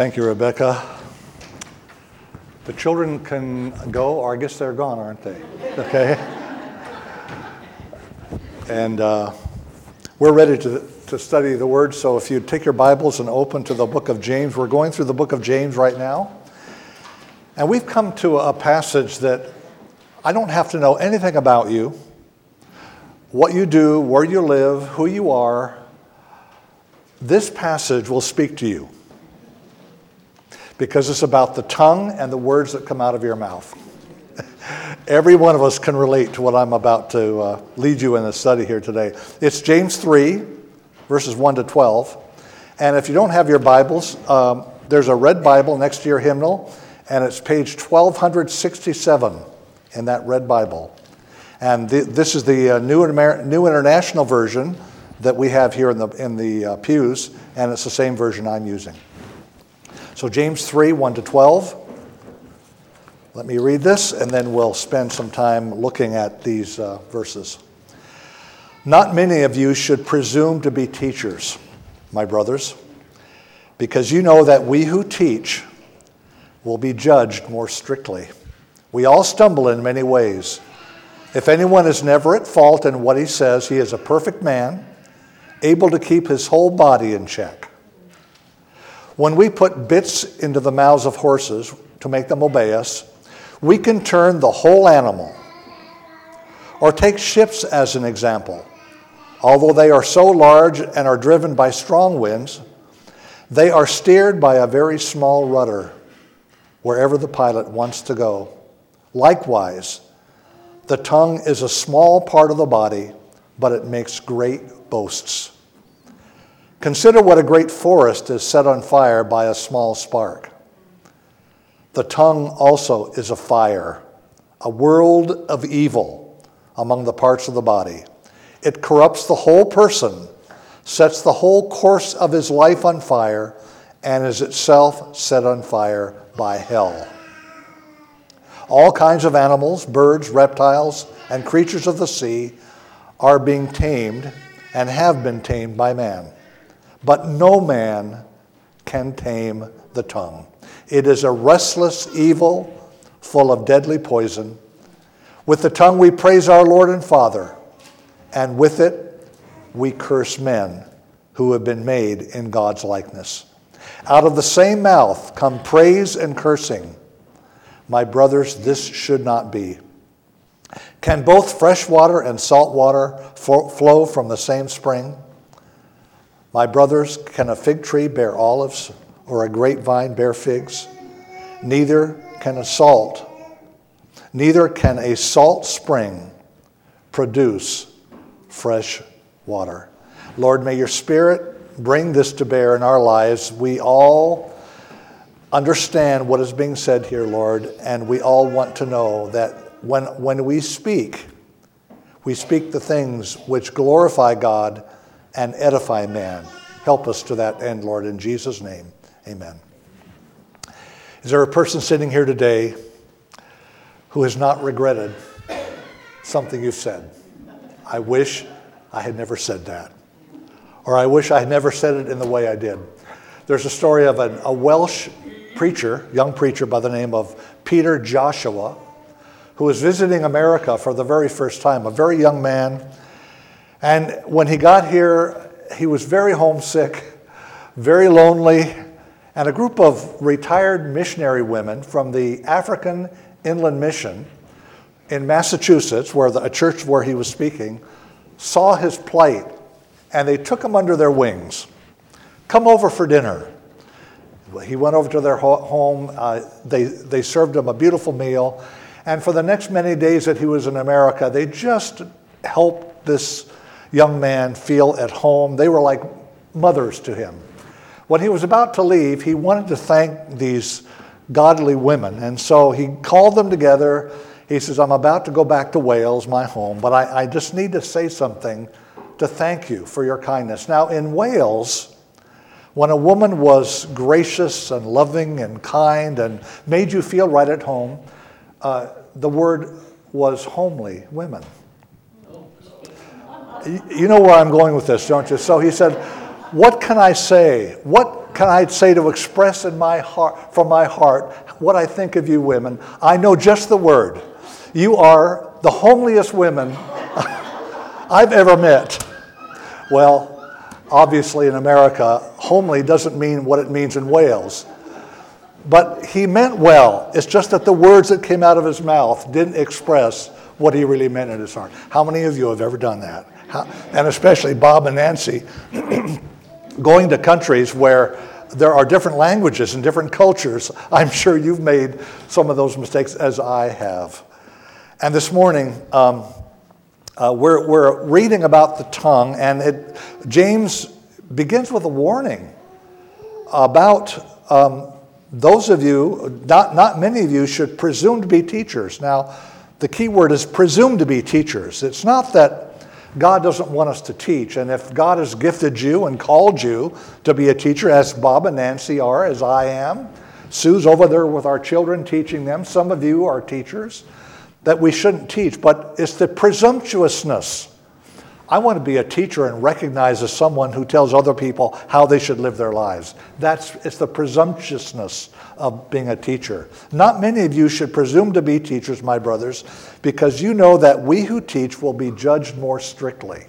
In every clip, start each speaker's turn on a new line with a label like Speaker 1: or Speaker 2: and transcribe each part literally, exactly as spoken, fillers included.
Speaker 1: Thank you, Rebecca. The children can go, or I guess they're gone, aren't they? Okay. And uh, we're ready to, to study the Word, so if you take your Bibles and open to the book of James, we're going through the book of James right now. And we've come to a passage that I don't have to know anything about you, what you do, where you live, who you are. This passage will speak to you because it's about the tongue and the words that come out of your mouth. Every one of us can relate to what I'm about to uh, lead you in the study here today. It's James three, verses one to twelve. And if you don't have your Bibles, um, there's a red Bible next to your hymnal, and it's page twelve sixty-seven in that red Bible. And th- this is the uh, New, Amer- New International Version that we have here in the, in the uh, pews, and it's the same version I'm using. So James three, one to twelve. Let me read this, and then we'll spend some time looking at these uh, verses. Not many of you should presume to be teachers, my brothers, because you know that we who teach will be judged more strictly. We all stumble in many ways. If anyone is never at fault in what he says, he is a perfect man, able to keep his whole body in check. When we put bits into the mouths of horses to make them obey us, we can turn the whole animal. Or take ships as an example. Although they are so large and are driven by strong winds, they are steered by a very small rudder wherever the pilot wants to go. Likewise, the tongue is a small part of the body, but it makes great boasts. Consider what a great forest is set on fire by a small spark. The tongue also is a fire, a world of evil among the parts of the body. It corrupts the whole person, sets the whole course of his life on fire, and is itself set on fire by hell. All kinds of animals, birds, reptiles, and creatures of the sea are being tamed and have been tamed by man. But no man can tame the tongue. It is a restless evil full of deadly poison. With the tongue we praise our Lord and Father, and with it we curse men who have been made in God's likeness. Out of the same mouth come praise and cursing. My brothers, this should not be. Can both fresh water and salt water flow from the same spring? My brothers, can a fig tree bear olives or a grapevine bear figs? Neither can a salt, neither can a salt spring produce fresh water. Lord, may your Spirit bring this to bear in our lives. We all understand what is being said here, Lord, and we all want to know that when, when we speak, we speak the things which glorify God and edify man. Help us to that end, Lord, in Jesus' name, amen. Is there a person sitting here today who has not regretted something you've said? I wish I had never said that. Or I wish I had never said it in the way I did. There's a story of an, a Welsh preacher, young preacher by the name of Peter Joshua, who was visiting America for the very first time, a very young man. And when he got here, he was very homesick, very lonely, and a group of retired missionary women from the African Inland Mission in Massachusetts, where the, a church where he was speaking, saw his plight, and they took him under their wings. Come over for dinner. He went over to their ho- home. Uh, they, they served him a beautiful meal. And for the next many days that he was in America, they just helped this young man feel at home. They were like mothers to him. When he was about to leave, he wanted to thank these godly women. And so he called them together. He says, I'm about to go back to Wales, my home, but I, I just need to say something to thank you for your kindness. Now, in Wales, when a woman was gracious and loving and kind and made you feel right at home, uh, the word was homely women. You know where I'm going with this, don't you? So he said, What can I say? What can I say to express in my heart, from my heart, what I think of you women? I know just the word. You are the homeliest women I've ever met. Well, obviously in America, homely doesn't mean what it means in Wales. But he meant well. It's just that the words that came out of his mouth didn't express what he really meant in his heart. How many of you have ever done that? How, and especially Bob and Nancy, going to countries where there are different languages and different cultures. I'm sure you've made some of those mistakes, as I have. And this morning, um, uh, we're, we're reading about the tongue, and it, James begins with a warning about um, those of you, not, not many of you, should presume to be teachers. Now, the key word is presume to be teachers. It's not that God doesn't want us to teach, and if God has gifted you and called you to be a teacher, as Bob and Nancy are, as I am, Sue's over there with our children teaching them, some of you are teachers, that we shouldn't teach, but it's the presumptuousness. I want to be a teacher and recognized as someone who tells other people how they should live their lives. That's it's the presumptuousness of being a teacher. Not many of you should presume to be teachers, my brothers, because you know that we who teach will be judged more strictly.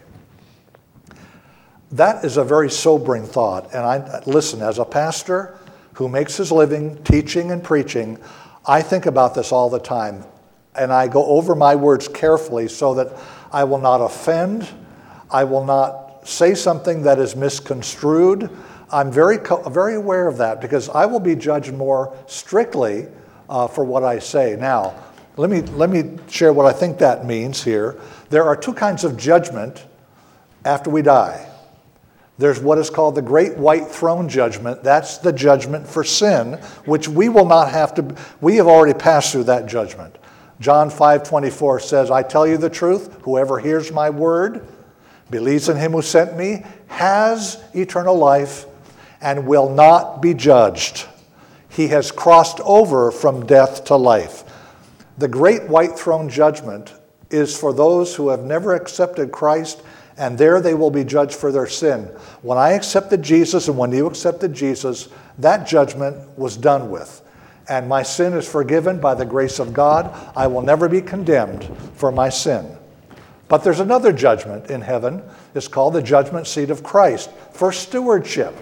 Speaker 1: That is a very sobering thought. And I listen, as a pastor who makes his living teaching and preaching, I think about this all the time. And I go over my words carefully so that I will not offend. I will not say something that is misconstrued. I'm very, very aware of that because I will be judged more strictly uh, for what I say. Now, let me, let me share what I think that means here. There are two kinds of judgment after we die. There's what is called the Great White Throne Judgment. That's the judgment for sin, which we will not have to, we have already passed through that judgment. John five twenty-four says, I tell you the truth, whoever hears my word, believes in him who sent me, has eternal life and will not be judged. He has crossed over from death to life. The Great White Throne Judgment is for those who have never accepted Christ, and there they will be judged for their sin. When I accepted Jesus and when you accepted Jesus, that judgment was done with. And my sin is forgiven by the grace of God. I will never be condemned for my sin. But there's another judgment in heaven. It's called the judgment seat of Christ for stewardship.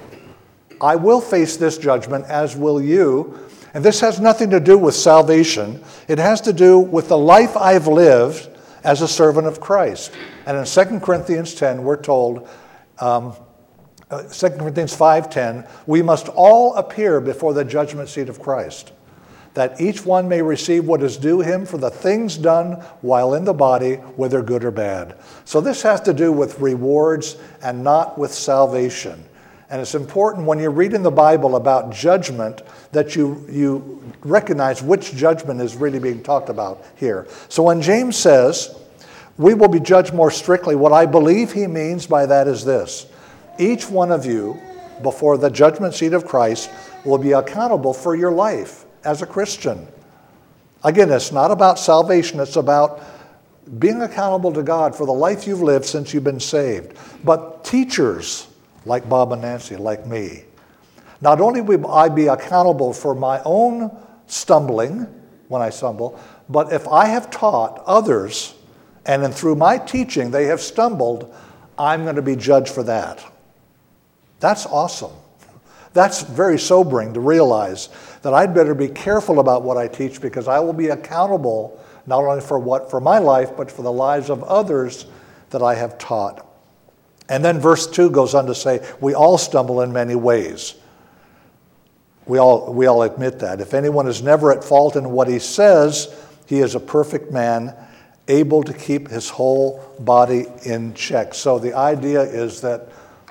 Speaker 1: I will face this judgment, as will you. And this has nothing to do with salvation. It has to do with the life I've lived as a servant of Christ. And in Second Corinthians ten, we're told, um, uh, Second Corinthians five ten, we must all appear before the judgment seat of Christ, that each one may receive what is due him for the things done while in the body, whether good or bad. So this has to do with rewards and not with salvation. And it's important when you read in the Bible about judgment that you, you recognize which judgment is really being talked about here. So when James says, we will be judged more strictly, what I believe he means by that is this. Each one of you, before the judgment seat of Christ, will be accountable for your life as a Christian. Again, it's not about salvation. It's about being accountable to God for the life you've lived since you've been saved. But teachers, like Bob and Nancy, like me, not only will I be accountable for my own stumbling when I stumble, but if I have taught others and then through my teaching they have stumbled, I'm going to be judged for that. That's awesome. That's very sobering to realize that I'd better be careful about what I teach because I will be accountable not only for what for my life, but for the lives of others that I have taught. And then verse two goes on to say, we all stumble in many ways. We all, we all admit that. If anyone is never at fault in what he says, he is a perfect man, able to keep his whole body in check. So the idea is that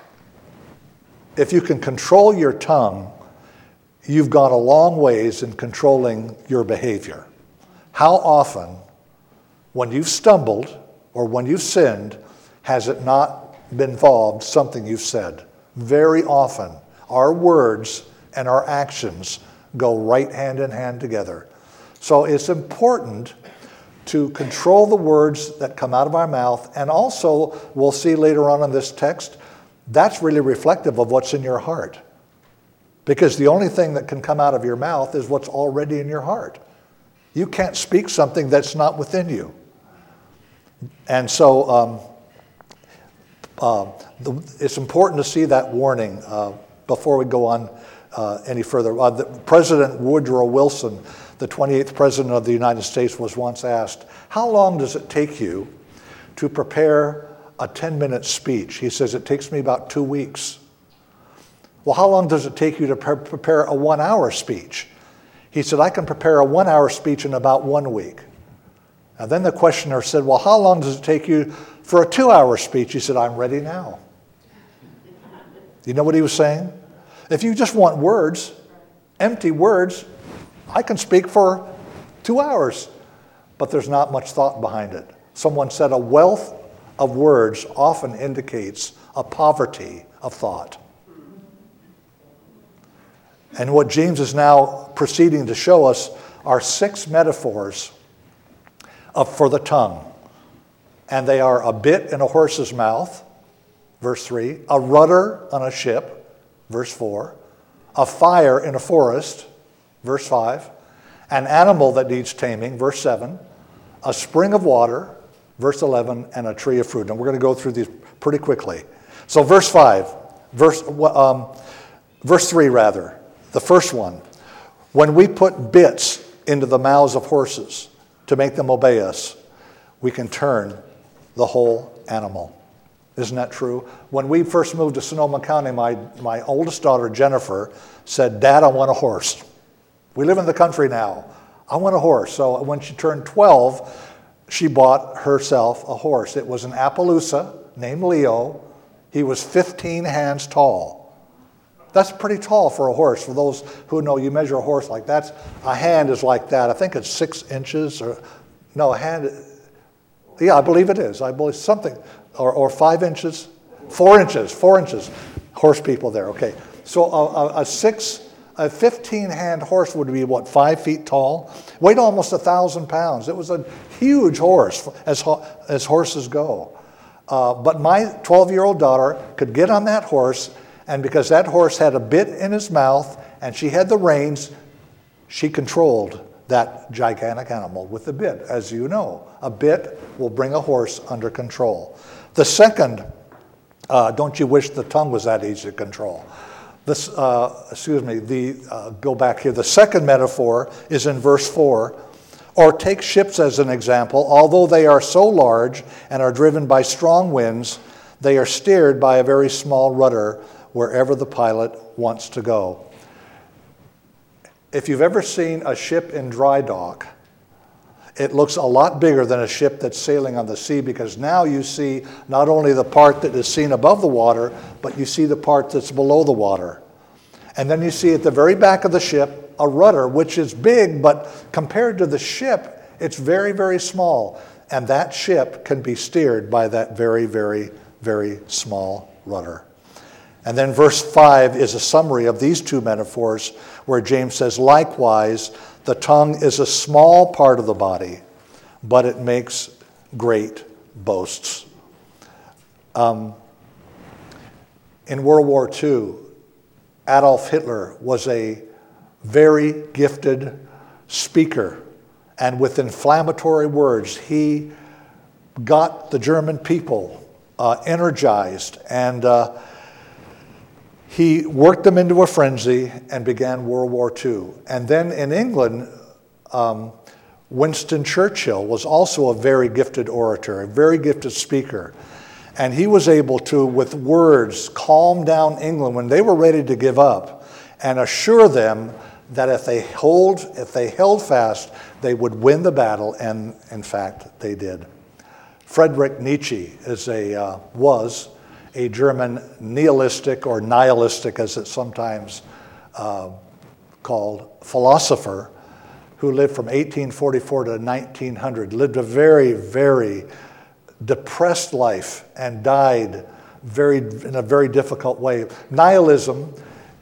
Speaker 1: if you can control your tongue, you've gone a long ways in controlling your behavior. How often, when you've stumbled or when you've sinned, has it not been involved something you've said? Very often, our words and our actions go right hand in hand together. So it's important to control the words that come out of our mouth. And also, we'll see later on in this text, that's really reflective of what's in your heart. Because the only thing that can come out of your mouth is what's already in your heart. You can't speak something that's not within you. And so um, uh, the, it's important to see that warning uh, before we go on uh, any further. Uh, the, President Woodrow Wilson, the twenty-eighth President of the United States, was once asked, how long does it take you to prepare a ten-minute speech? He says, it takes me about two weeks. Well, how long does it take you to pre- prepare a one-hour speech? He said, I can prepare a one-hour speech in about one week. And then the questioner said, well, how long does it take you for a two-hour speech? He said, I'm ready now. You know what he was saying? If you just want words, empty words, I can speak for two hours. But there's not much thought behind it. Someone said a wealth of words often indicates a poverty of thought. And what James is now proceeding to show us are six metaphors of, for the tongue. And they are a bit in a horse's mouth, verse three, a rudder on a ship, verse four, a fire in a forest, verse five, an animal that needs taming, verse seven, a spring of water, verse eleven, and a tree of fruit. And we're going to go through these pretty quickly. So verse five, verse, um, verse three rather. The first one, when we put bits into the mouths of horses to make them obey us, we can turn the whole animal. Isn't that true? When we first moved to Sonoma County, my, my oldest daughter, Jennifer, said, Dad, I want a horse. We live in the country now. I want a horse. So when she turned twelve, she bought herself a horse. It was an Appaloosa named Leo. He was fifteen hands tall. That's pretty tall for a horse. For those who know, you measure a horse like that. A hand is like that. I think it's six inches or, no, a hand, yeah, I believe it is. I believe something, or, or five inches, four inches, four inches. Horse people there, okay. So a, a, a six, a fifteen-hand horse would be, what, five feet tall? Weighed almost a thousand pounds. It was a huge horse, as, as horses go. Uh, but my twelve-year-old daughter could get on that horse, and because that horse had a bit in his mouth and she had the reins, she controlled that gigantic animal with the bit. As you know, a bit will bring a horse under control. The second, uh, don't you wish the tongue was that easy to control? This, uh, excuse me, the, uh, go back here. The second metaphor is in verse four. Or take ships as an example. Although they are so large and are driven by strong winds, they are steered by a very small rudder wherever the pilot wants to go. If you've ever seen a ship in dry dock, it looks a lot bigger than a ship that's sailing on the sea, because now you see not only the part that is seen above the water, but you see the part that's below the water. And then you see at the very back of the ship a rudder, which is big, but compared to the ship, it's very, very small. And that ship can be steered by that very, very, very small rudder. And then verse five is a summary of these two metaphors, where James says, likewise, the tongue is a small part of the body, but it makes great boasts. Um, in World War Two, Adolf Hitler was a very gifted speaker, and with inflammatory words, he got the German people uh, energized, and uh, he worked them into a frenzy and began World War Two. And then in England, um, Winston Churchill was also a very gifted orator, a very gifted speaker. And he was able to, with words, calm down England when they were ready to give up, and assure them that if they hold, if they held fast, they would win the battle, and in fact, they did. Friedrich Nietzsche is a, uh, was a German nihilistic, or nihilistic as it's sometimes uh, called, philosopher, who lived from eighteen forty-four to nineteen hundred, lived a very, very depressed life and died very in a very difficult way. Nihilism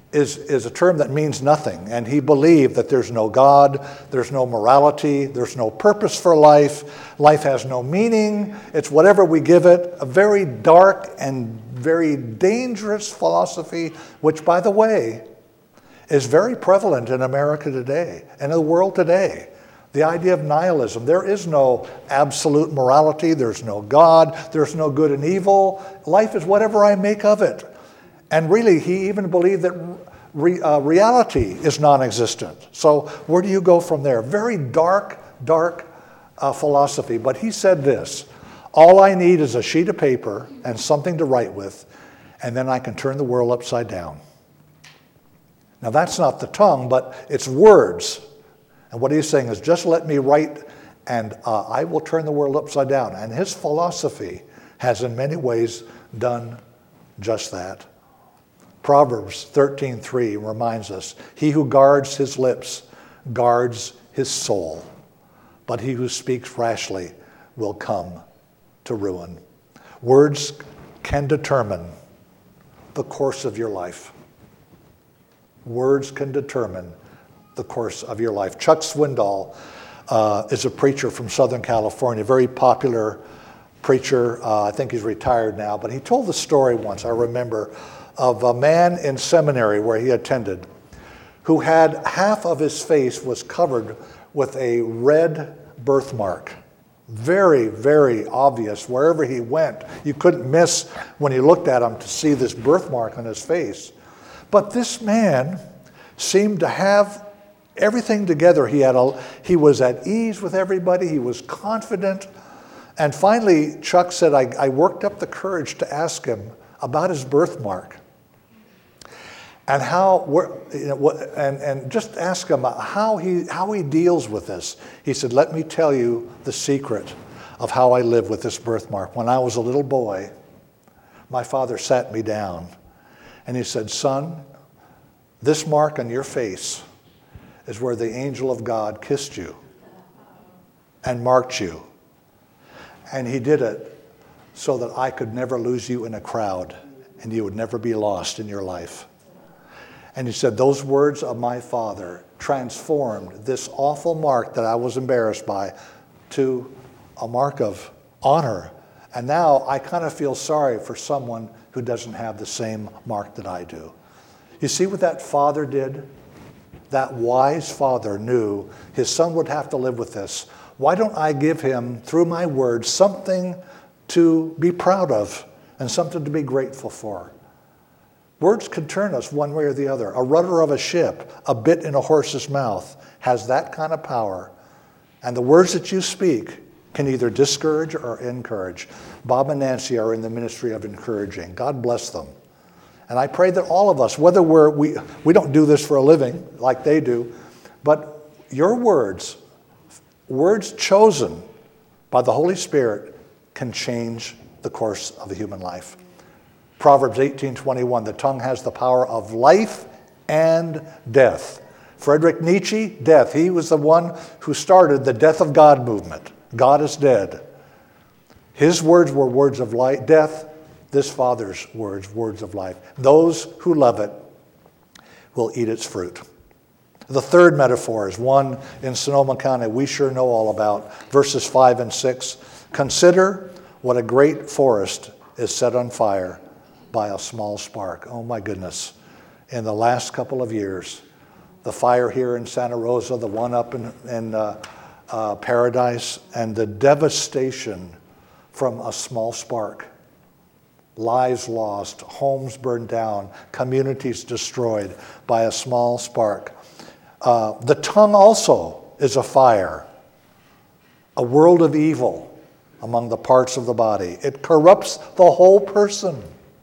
Speaker 1: is, is a term that means nothing. And he believed that there's no God, there's no morality, there's no purpose for life, life has no meaning, it's whatever we give it. A very dark and very dangerous philosophy, which, by the way, is very prevalent in America today and in the world today. The idea of nihilism. There is no absolute morality, there's no God, there's no good and evil. Life is whatever I make of it. And really, he even believed that re, uh, reality is non-existent. So where do you go from there? Very dark, dark uh, philosophy. But he said this: all I need is a sheet of paper and something to write with, and then I can turn the world upside down. Now that's not the tongue, but it's words. And what he's saying is, just let me write, and uh, I will turn the world upside down. And his philosophy has in many ways done just that. Proverbs thirteen three reminds us, he who guards his lips guards his soul, but he who speaks rashly will come to ruin. Words can determine the course of your life. Words can determine the course of your life. Chuck Swindoll uh, is a preacher from Southern California, very popular preacher. Uh, I think he's retired now, but he told the story once, I remember, of a man in seminary where he attended who had half of his face was covered with a red birthmark. Very, very obvious wherever he went. You couldn't miss when you looked at him to see this birthmark on his face. But this man seemed to have everything together. He had a, he was at ease with everybody. He was confident. And finally, Chuck said, I, I worked up the courage to ask him about his birthmark. And how, you know, and, and just ask him how he, how he deals with this. He said, let me tell you the secret of how I live with this birthmark. When I was a little boy, my father sat me down and he said, son, this mark on your face is where the angel of God kissed you and marked you. And he did it so that I could never lose you in a crowd and you would never be lost in your life. And he said, those words of my father transformed this awful mark that I was embarrassed by to a mark of honor. And now I kind of feel sorry for someone who doesn't have the same mark that I do. You see what that father did? That wise father knew his son would have to live with this. Why don't I give him, through my words, something to be proud of and something to be grateful for? Words can turn us one way or the other. A rudder of a ship, a bit in a horse's mouth, has that kind of power. And the words that you speak can either discourage or encourage. Bob and Nancy are in the ministry of encouraging. God bless them. And I pray that all of us, whether we're, we, we don't do this for a living like they do, but your words, words chosen by the Holy Spirit, can change the course of the human life. Proverbs eighteen twenty-one, the tongue has the power of life and death. Friedrich Nietzsche, death. He was the one who started the death of God movement. God is dead. His words were words of life, death. This father's words, words of life. Those who love it will eat its fruit. The third metaphor is one in Sonoma County we sure know all about. Verses five and six. Consider what a great forest is set on fire by a small spark. Oh my goodness. In the last couple of years, the fire here in Santa Rosa, the one up in, in uh, uh, Paradise, and the devastation from a small spark. Lives lost, homes burned down, communities destroyed by a small spark. Uh, the tongue also is a fire, a world of evil among the parts of the body. It corrupts the whole person,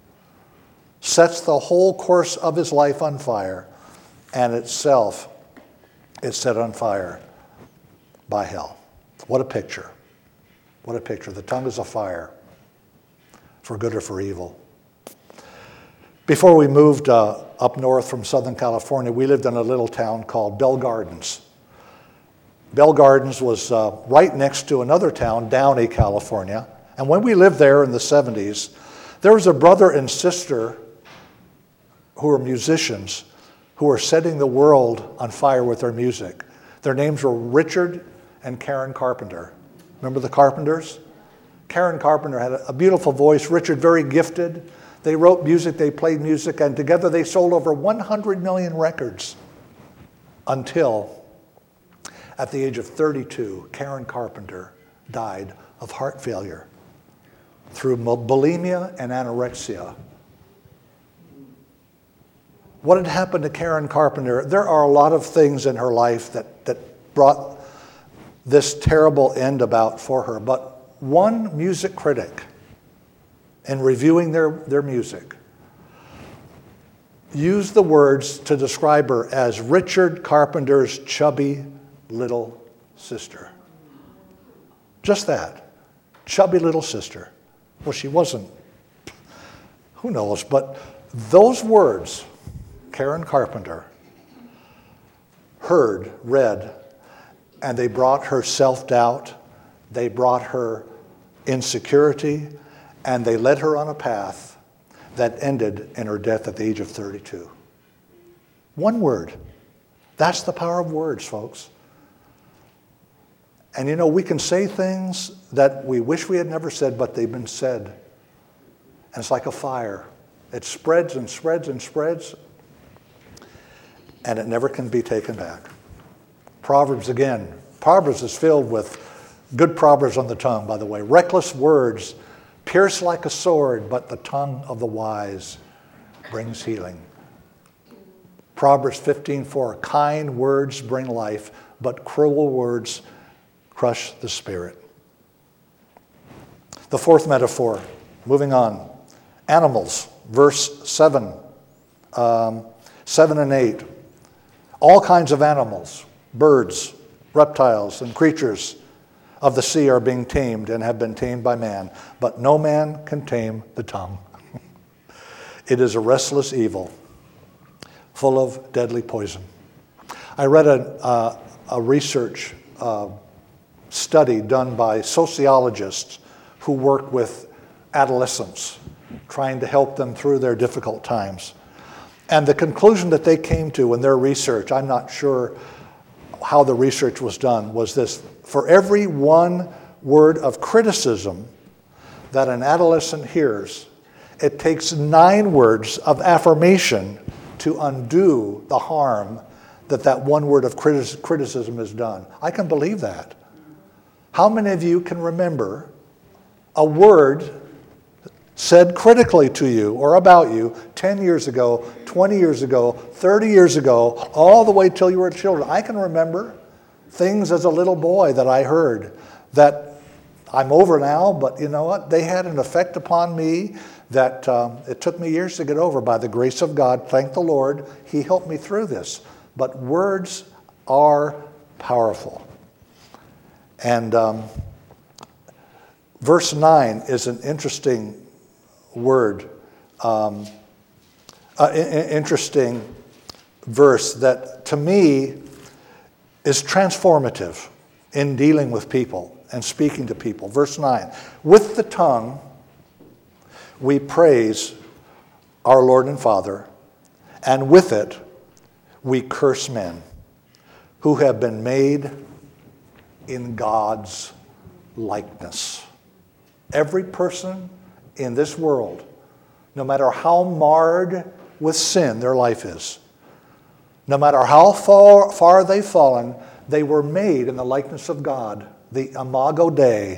Speaker 1: sets the whole course of his life on fire, and itself is set on fire by hell. What a picture. What a picture. The tongue is a fire, for good or for evil. Before we moved uh, up north from Southern California, we lived in a little town called Bell Gardens. Bell Gardens was uh, right next to another town, Downey, California. And when we lived there in the seventies, there was a brother and sister who were musicians who are setting the world on fire with their music. Their names were Richard and Karen Carpenter. Remember the Carpenters? Karen Carpenter had a beautiful voice, Richard very gifted. They wrote music, they played music, and together they sold over one hundred million records until, at the age of thirty-two, Karen Carpenter died of heart failure through bulimia and anorexia. What had happened to Karen Carpenter? There are a lot of things in her life that, that brought this terrible end about for her, but one music critic, in reviewing their, their music, used the words to describe her as Richard Carpenter's chubby little sister. Just that, chubby little sister. Well, she wasn't, who knows, but those words, Karen Carpenter heard, read, and they brought her self-doubt, they brought her insecurity, and they led her on a path that ended in her death at the age of thirty-two. One word. That's the power of words, folks. And you know, we can say things that we wish we had never said, but they've been said. And it's like a fire. It spreads and spreads and spreads, and it never can be taken back. Proverbs again. Proverbs is filled with good proverbs on the tongue, by the way. Reckless words pierce like a sword, but the tongue of the wise brings healing. Proverbs fifteen four, kind words bring life, but cruel words crush the spirit. The fourth metaphor, moving on. Animals, verse seven, um, seven and eight. All kinds of animals, birds, reptiles, and creatures of the sea are being tamed and have been tamed by man, but no man can tame the tongue. It is a restless evil, full of deadly poison. I read a, uh, a research uh, study done by sociologists who work with adolescents, trying to help them through their difficult times. And the conclusion that they came to in their research, I'm not sure how the research was done, was this: for every one word of criticism that an adolescent hears, it takes nine words of affirmation to undo the harm that that one word of criticism has done. I can believe that. How many of you can remember a word said critically to you or about you ten years ago, twenty years ago, thirty years ago, all the way till you were children? I can remember things as a little boy that I heard that I'm over now, but you know what? They had an effect upon me that um, it took me years to get over. By the grace of God, thank the Lord, He helped me through this. But words are powerful. And um, verse nine is an interesting word, um, uh, interesting verse that to me is transformative in dealing with people and speaking to people. Verse nine, with the tongue we praise our Lord and Father, and with it we curse men who have been made in God's likeness. Every person in this world, no matter how marred with sin their life is, no matter how far, far they've fallen, they were made in the likeness of God, the Imago Dei.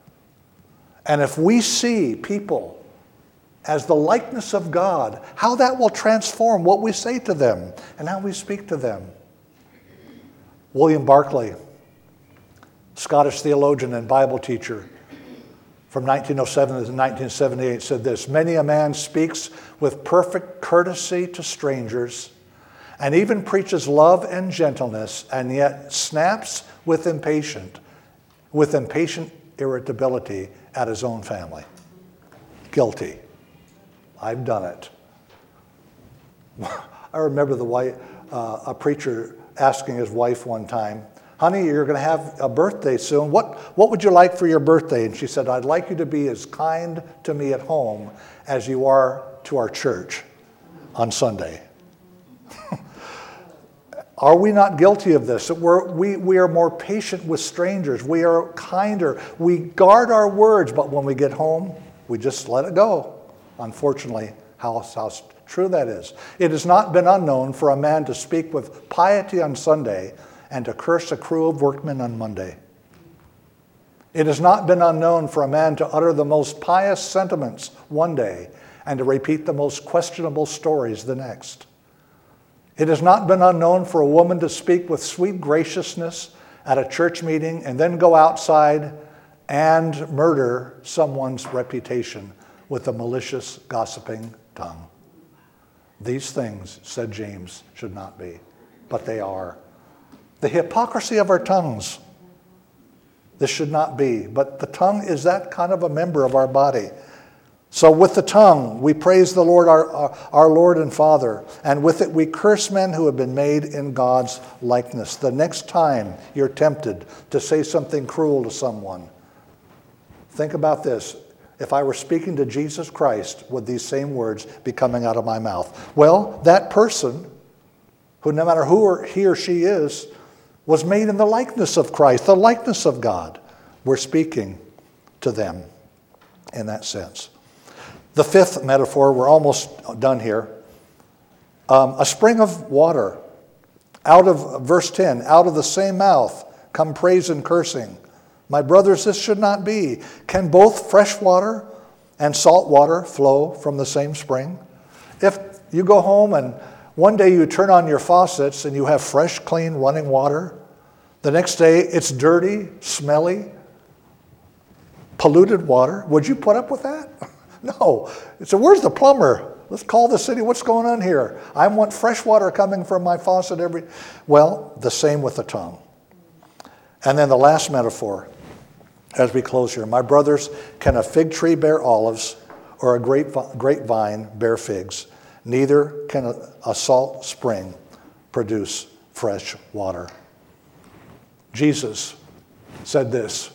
Speaker 1: And if we see people as the likeness of God, how that will transform what we say to them and how we speak to them. William Barclay, Scottish theologian and Bible teacher, from nineteen oh seven to nineteen seventy-eight, said this: many a man speaks with perfect courtesy to strangers and even preaches love and gentleness, and yet snaps with impatient, with impatient irritability at his own family. Guilty. I've done it. I remember the wife, uh, a preacher asking his wife one time, honey, you're going to have a birthday soon. What, what would you like for your birthday? And she said, I'd like you to be as kind to me at home as you are to our church on Sunday. Are we not guilty of this? That we're, we, we are more patient with strangers. We are kinder. We guard our words, but when we get home, we just let it go. Unfortunately, how, how true that is. It has not been unknown for a man to speak with piety on Sunday and to curse a crew of workmen on Monday. It has not been unknown for a man to utter the most pious sentiments one day and to repeat the most questionable stories the next. It has not been unknown for a woman to speak with sweet graciousness at a church meeting and then go outside and murder someone's reputation with a malicious, gossiping tongue. These things, said James, should not be, but they are. The hypocrisy of our tongues. This should not be, but the tongue is that kind of a member of our body. So with the tongue, we praise the Lord, our, our, our Lord and Father, and with it we curse men who have been made in God's likeness. The next time you're tempted to say something cruel to someone, think about this. If I were speaking to Jesus Christ, would these same words be coming out of my mouth? Well, that person, who no matter who or he or she is, was made in the likeness of Christ, the likeness of God. We're speaking to them in that sense. The fifth metaphor, we're almost done here. Um, a spring of water. Out of, verse ten, out of the same mouth come praise and cursing. My brothers, this should not be. Can both fresh water and salt water flow from the same spring? If you go home and one day you turn on your faucets and you have fresh, clean, running water, the next day it's dirty, smelly, polluted water, would you put up with that? No. So where's the plumber? Let's call the city. What's going on here? I want fresh water coming from my faucet every... Well, the same with the tongue. And then the last metaphor, as we close here. My brothers, can a fig tree bear olives or a grape, grapevine bear figs? Neither can a, a salt spring produce fresh water. Jesus said this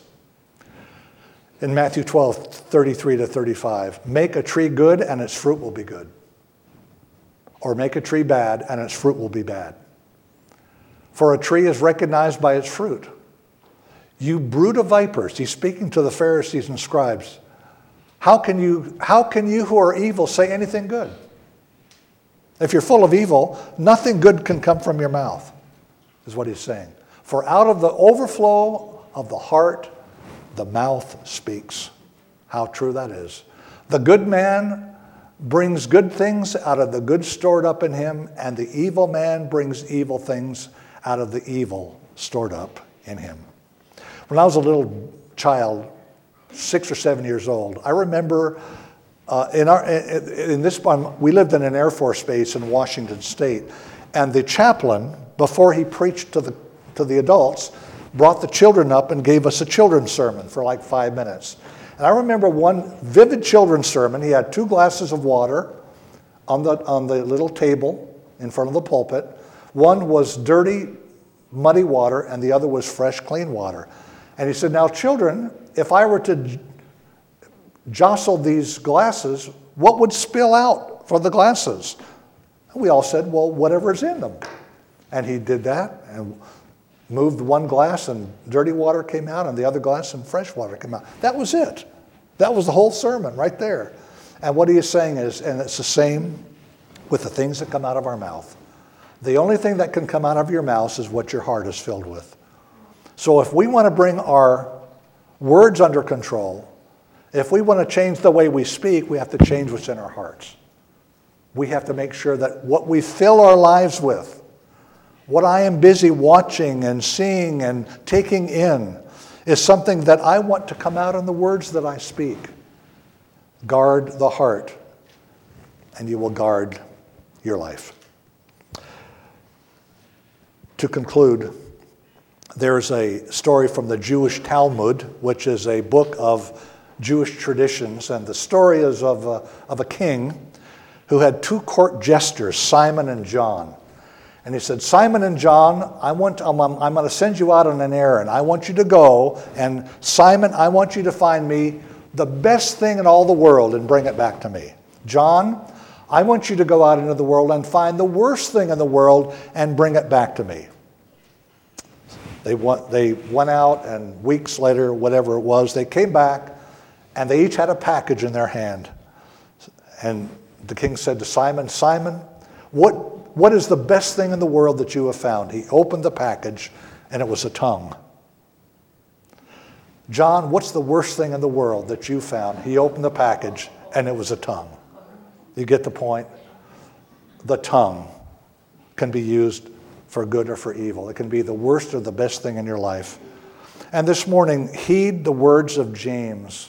Speaker 1: in Matthew twelve, thirty-three to thirty-five. Make a tree good and its fruit will be good. Or make a tree bad and its fruit will be bad. For a tree is recognized by its fruit. You brood of vipers, he's speaking to the Pharisees and scribes. How can you, how can you who are evil say anything good? If you're full of evil, nothing good can come from your mouth, is what he's saying. For out of the overflow of the heart, the mouth speaks. How true that is. The good man brings good things out of the good stored up in him, and the evil man brings evil things out of the evil stored up in him. When I was a little child, six or seven years old, I remember uh, in our in this one, we lived in an Air Force base in Washington State, and the chaplain, before he preached to the to the adults, brought the children up and gave us a children's sermon for like five minutes. And I remember one vivid children's sermon. He had two glasses of water on the on the little table in front of the pulpit. One was dirty, muddy water, and the other was fresh, clean water. And he said, now children, if I were to j- jostle these glasses, what would spill out for the glasses? And we all said, well, whatever's in them. And he did that and moved one glass and dirty water came out and the other glass and fresh water came out. That was it. That was the whole sermon right there. And what he is saying is, and it's the same with the things that come out of our mouth. The only thing that can come out of your mouth is what your heart is filled with. So if we want to bring our words under control, if we want to change the way we speak, we have to change what's in our hearts. We have to make sure that what we fill our lives with, what I am busy watching and seeing and taking in, is something that I want to come out in the words that I speak. Guard the heart, and you will guard your life. To conclude, there's a story from the Jewish Talmud, which is a book of Jewish traditions, and the story is of a, of a king who had two court jesters, Simon and John. And he said, Simon and John, I want, I'm, I'm going to send you out on an errand. I want you to go, and Simon, I want you to find me the best thing in all the world and bring it back to me. John, I want you to go out into the world and find the worst thing in the world and bring it back to me. They went, they went out, and weeks later, whatever it was, they came back, and they each had a package in their hand. And the king said to Simon, Simon, what, what is the best thing in the world that you have found? He opened the package, and it was a tongue. John, what's the worst thing in the world that you found? He opened the package, and it was a tongue. You get the point? The tongue can be used for good or for evil. It can be the worst or the best thing in your life. And this morning, heed the words of James,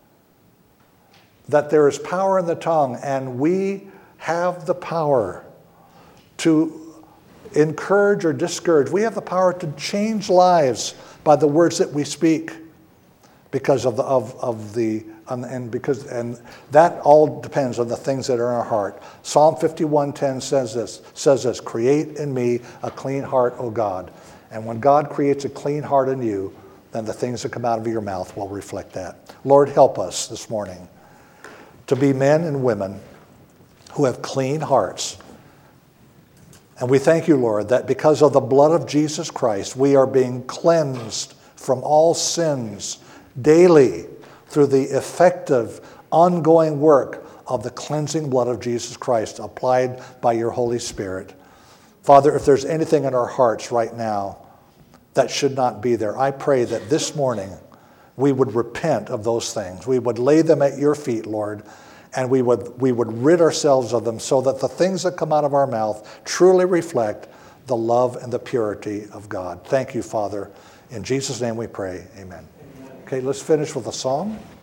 Speaker 1: that there is power in the tongue, and we have the power to encourage or discourage. We have the power to change lives by the words that we speak, because of the of, of the um, and because and that all depends on the things that are in our heart. Psalm fifty-one ten says this says this create in me a clean heart, O God. And when God creates a clean heart in you, then the things that come out of your mouth will reflect that. Lord, help us this morning to be men and women who have clean hearts. And we thank you, Lord, that because of the blood of Jesus Christ, we are being cleansed from all sins daily through the effective, ongoing work of the cleansing blood of Jesus Christ applied by your Holy Spirit. Father, if there's anything in our hearts right now that should not be there, I pray that this morning we would repent of those things. We would lay them at your feet, Lord, and we would, we would rid ourselves of them so that the things that come out of our mouth truly reflect the love and the purity of God. Thank you, Father. In Jesus' name we pray, amen. Okay, let's finish with a song.